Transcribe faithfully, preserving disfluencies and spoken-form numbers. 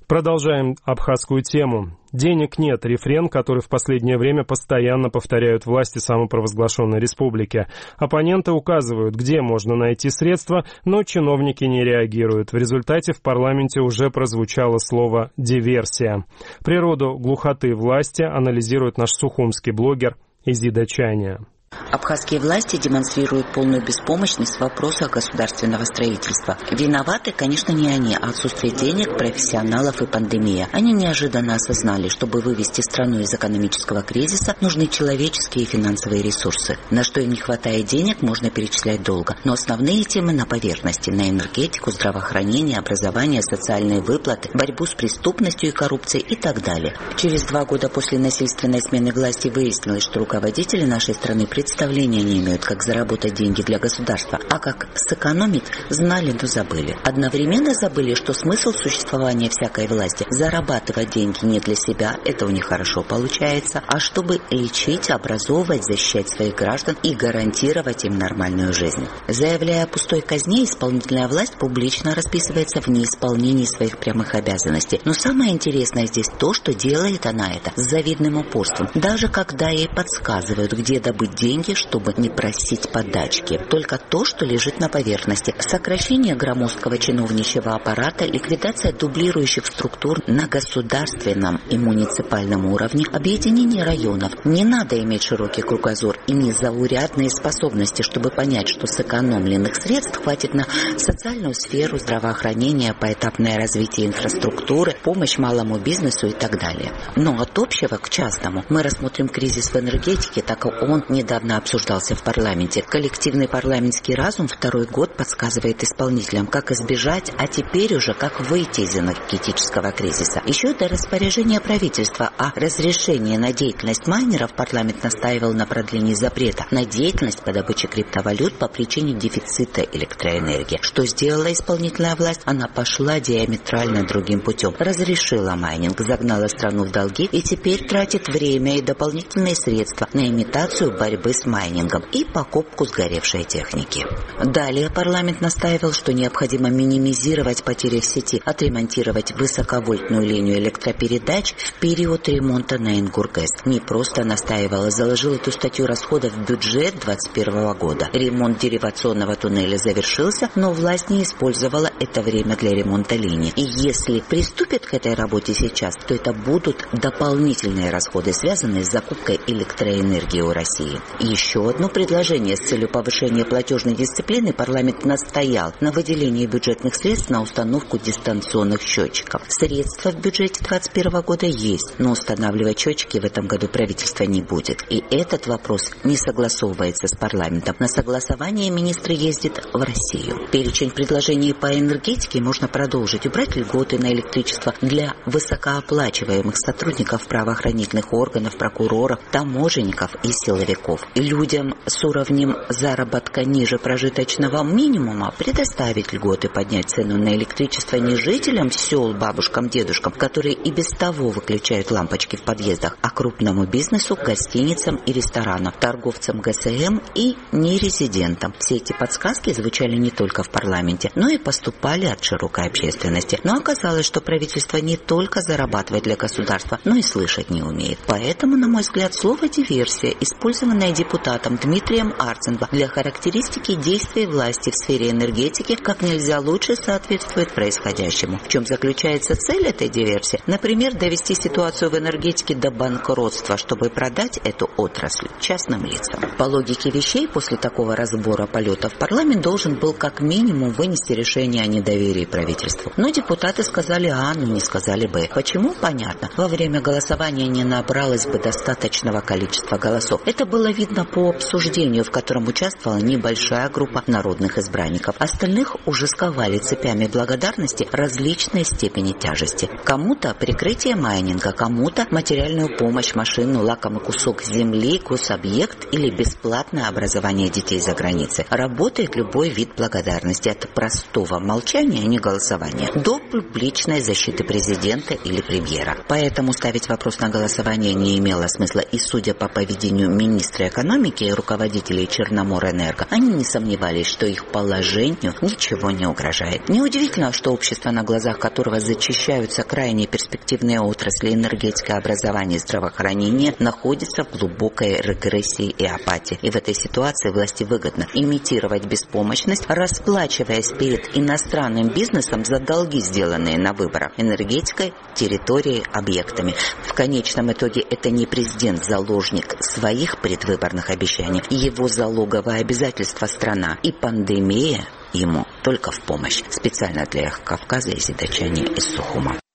Продолжаем абхазскую тему. «Денег нет» — рефрен, который в последнее время постоянно повторяют власти самопровозглашенной республики. Оппоненты указывают, где можно найти средства, но чиновники не реагируют. В результате в парламенте уже прозвучало слово «диверсия». Природу глухоты власти анализирует наш сухумский блогер Изида Чайня. Абхазские власти демонстрируют полную беспомощность в вопросах государственного строительства. Виноваты, конечно, не они, а отсутствие денег, профессионалов и пандемия. Они неожиданно осознали, чтобы вывести страну из экономического кризиса, нужны человеческие и финансовые ресурсы. На что им не хватает денег, можно перечислять долго. Но основные темы на поверхности – на энергетику, здравоохранение, образование, социальные выплаты, борьбу с преступностью и коррупцией и так далее. Через два года после насильственной смены власти выяснилось, что руководители нашей страны представления не имеют, как заработать деньги для государства, а как сэкономить, знали, но забыли. Одновременно забыли, что смысл существования всякой власти – зарабатывать деньги не для себя, это у них хорошо получается, а чтобы лечить, образовывать, защищать своих граждан и гарантировать им нормальную жизнь. Заявляя о пустой казне, исполнительная власть публично расписывается в неисполнении своих прямых обязанностей. Но самое интересное здесь то, что делает она это с завидным упорством, даже когда ей подсказывают, где добыть деньги, деньги, чтобы не просить подачки. Только то, что лежит на поверхности. Сокращение громоздкого чиновничьего аппарата, ликвидация дублирующих структур на государственном и муниципальном уровне, объединение районов. Не надо иметь широкий кругозор и незаурядные способности, чтобы понять, что сэкономленных средств хватит на социальную сферу, здравоохранение, поэтапное развитие инфраструктуры, помощь малому бизнесу и так далее. Но от общего к частному мы рассмотрим кризис в энергетике, так как он недавно обсуждался в парламенте. Коллективный парламентский разум второй год подсказывает исполнителям, как избежать, а теперь уже как выйти из энергетического кризиса. Еще до распоряжения правительства о разрешении на деятельность майнеров парламент настаивал на продлении запрета на деятельность по добыче криптовалют по причине дефицита электроэнергии. Что сделала исполнительная власть? Она пошла диаметрально другим путем. Разрешила майнинг, загнала страну в долги и теперь тратит время и дополнительные средства на имитацию борьбы с майнингом и покупку сгоревшей техники. Далее парламент настаивал, что необходимо минимизировать потери в сети, отремонтировать высоковольтную линию электропередач в период ремонта на Ингургэс. Не просто настаивал, а заложил эту статью расходов в бюджет две тысячи двадцать первого года. Ремонт деривационного туннеля завершился, но власть не использовала это время для ремонта линии. И если приступит к этой работе сейчас, то это будут дополнительные расходы, связанные с закупкой электроэнергии у России. Еще одно предложение с целью повышения платежной дисциплины парламент настоял на выделении бюджетных средств на установку дистанционных счетчиков. Средства в бюджете две тысячи двадцать первого года есть, но устанавливать счетчики в этом году правительство не будет. И этот вопрос не согласовывается с парламентом. На согласование министр ездит в Россию. Перечень предложений по энергетике можно продолжить. Убрать льготы на электричество для высокооплачиваемых сотрудников правоохранительных органов, прокуроров, таможенников и силовиков. Людям с уровнем заработка ниже прожиточного минимума предоставить льготы, поднять цену на электричество не жителям сел, бабушкам, дедушкам, которые и без того выключают лампочки в подъездах, а крупному бизнесу, гостиницам и ресторанам, торговцам ГСМ и нерезидентам. Все эти подсказки звучали не только в парламенте, но и поступали от широкой общественности. Но оказалось, что правительство не только зарабатывает для государства, но и слышать не умеет. Поэтому, на мой взгляд, слово «диверсия», использованное депутатом Дмитрием Арценбо для характеристики действий власти в сфере энергетики, как нельзя лучше соответствует происходящему. В чем заключается цель этой диверсии? Например, довести ситуацию в энергетике до банкротства, чтобы продать эту отрасль частным лицам. По логике вещей, после такого разбора полетов парламент должен был как минимум вынести решение о недоверии правительству. Но депутаты сказали А, но не сказали Б. Почему? Понятно. Во время голосования не набралось бы достаточного количества голосов. Это было видно по обсуждению, в котором участвовала небольшая группа народных избранников. Остальных уже сковали цепями благодарности различной степени тяжести. Кому-то прикрытие майнинга, кому-то материальную помощь, машину, лакомый кусок земли, гособъект или бесплатное образование детей за границей. Работает любой вид благодарности, от простого молчания, не голосования, до публичной защиты президента или премьера. Поэтому ставить вопрос на голосование не имело смысла, и, судя по поведению министра министра экономики и руководителей Черноморэнерго, они не сомневались, что их положению ничего не угрожает. Неудивительно, что общество, на глазах которого зачищаются крайне перспективные отрасли энергетики, образования и здравоохранения, находится в глубокой регрессии и апатии. И в этой ситуации власти выгодно имитировать беспомощность, расплачиваясь перед иностранным бизнесом за долги, сделанные на выборах энергетикой, территорией, объектами. В конечном итоге это не президент заложник своих предвыборных обещаний, его залоговое обязательство страна, и пандемия ему только в помощь. Специально для Эхо Кавказа, Изида Чани из Сухума.